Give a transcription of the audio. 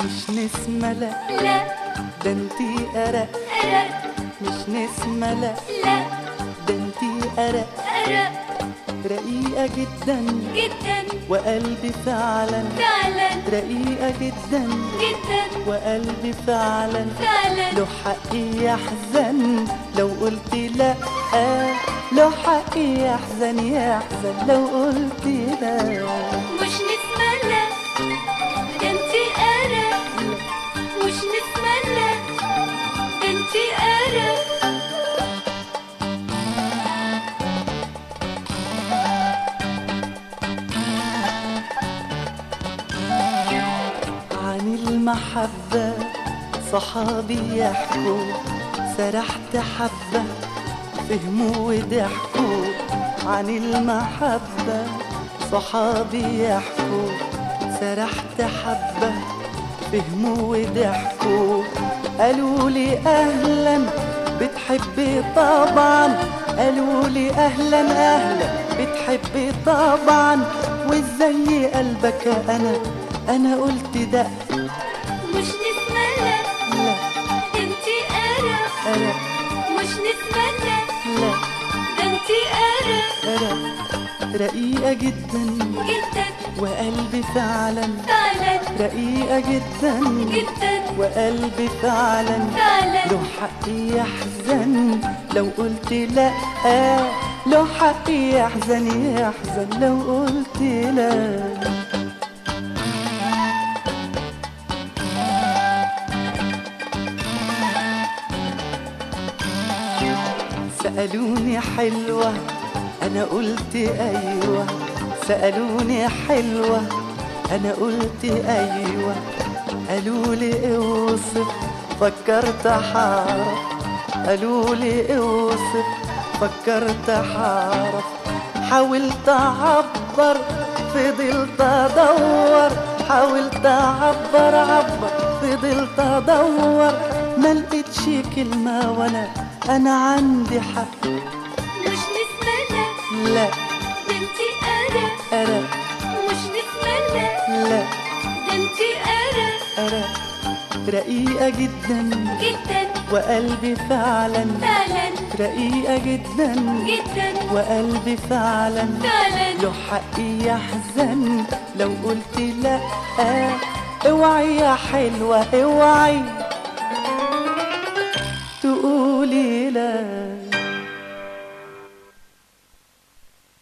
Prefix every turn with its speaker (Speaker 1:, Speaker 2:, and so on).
Speaker 1: مش نسمة لا
Speaker 2: لا
Speaker 1: ده انتي أرق،
Speaker 2: أرق
Speaker 1: مش نسمة لا
Speaker 2: لا
Speaker 1: ده انتي أرق،
Speaker 2: أرق
Speaker 1: رقيقة جدا
Speaker 2: جدا
Speaker 1: وقلبي فعلا،
Speaker 2: فعلا
Speaker 1: رقيقة جدا
Speaker 2: جدا
Speaker 1: وقلبي فعلا،
Speaker 2: فعلا
Speaker 1: له حق يحزن لو قلت لا، له حق يحزن يحزن لو قلت لا.
Speaker 2: مش نسمة لا ده انتي أرق، مش نسمة لا ده انتي أرق.
Speaker 1: عن المحبة صحابي يحكوا، سرحت حبة فهموا وضحكوا. عن المحبة صحابي يحكوا، سرحت حبة فهموا وضحكوا. قالوا لي أهلا بتحبي طبعا، قالوا لي أهلا أهلا بتحبي طبعا، وازاي قلبك أنا قلت ده
Speaker 2: مش نسمة لا
Speaker 1: لا
Speaker 2: ده انتي أرق،
Speaker 1: أرق
Speaker 2: مش نسمة لا
Speaker 1: لا
Speaker 2: ده انتي أرق
Speaker 1: أرق، رقيقة جدا
Speaker 2: جدا
Speaker 1: وقلبي فعلا،
Speaker 2: فعلا
Speaker 1: رقيقة جدا
Speaker 2: جدا
Speaker 1: وقلبي فعلا،
Speaker 2: فعلا.
Speaker 1: له حق يحزن لو قلت لا، له حق يحزن يحزن لو قلت لا. سألوني حلوة أنا قلت أيوة، سألوني حلوة أنا قلت أيوة. قالوا لي اوصف فكرت حارف، قالوا لي اوصف فكرت حارف. حاولت أعبر فضلت أدور، حاولت أعبر فضلت أدور، ما لقيتش كلمة وأنا عندي حق.
Speaker 2: مش نسمة لا
Speaker 1: لا
Speaker 2: ده انتي أرق،
Speaker 1: أرق
Speaker 2: مش نسمة لا
Speaker 1: لا
Speaker 2: ده انتي أرق
Speaker 1: أرق، رقيقة جدا
Speaker 2: جدا
Speaker 1: وقلبي فعلا،
Speaker 2: فعلا
Speaker 1: رقيقة جدا
Speaker 2: جدا
Speaker 1: وقلبي فعلا،
Speaker 2: فعلا.
Speaker 1: له حق يحزن لو قلت لا، اوعي يا حلوة اوعي تقولي لا.